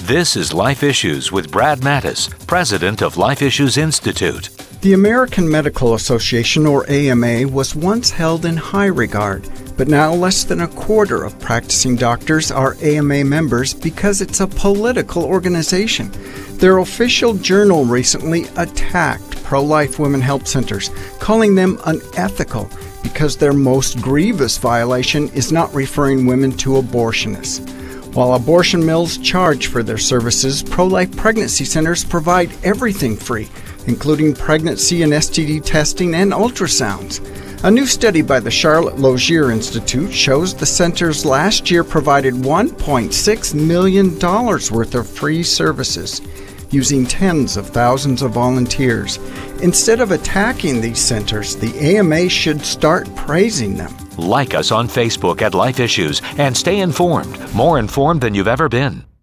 This is Life Issues with Brad Mattis, president of Life Issues Institute. The American Medical Association, or AMA, was once held in high regard, but now less than a quarter of practicing doctors are AMA members because it's a political organization. Their official journal recently attacked pro-life women health centers, calling them unethical because their most grievous violation is not referring women to abortionists. While abortion mills charge for their services, pro-life pregnancy centers provide everything free, including pregnancy and STD testing and ultrasounds. A new study by the Charlotte Logier Institute shows the centers last year provided $1.6 million worth of free services, using tens of thousands of volunteers. Instead of attacking these centers, the AMA should start praising them. Like us on Facebook at Life Issues and stay informed, more informed than you've ever been.